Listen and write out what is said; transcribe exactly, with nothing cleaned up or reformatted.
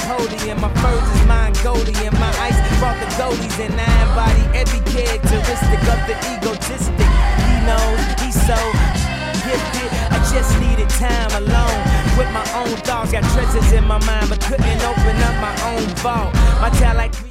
holy, and my furs is Mongolian. My ice brought the goalies, and I embody every characteristic of the egotistic. He knows he's so gifted. I just needed time alone with my own thoughts. Got treasures in my mind, but couldn't open up my own vault. My talent.